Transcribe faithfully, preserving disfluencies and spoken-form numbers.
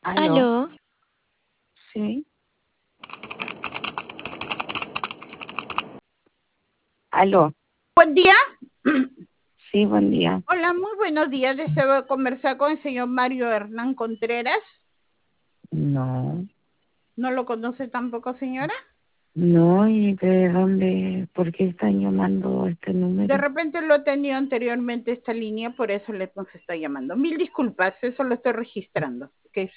Aló, Aló, sí, aló, Buen día. sí, buen día. Hola, muy buenos días. Deseo conversar con el señor Mario Hernán Contreras. No, ¿No lo conoce tampoco, señora? no, ¿y de dónde, por qué están llamando a este De número? repente lo he tenido anteriormente esta línea, por eso le nos está llamando. Mil disculpas, eso lo estoy registrando. Que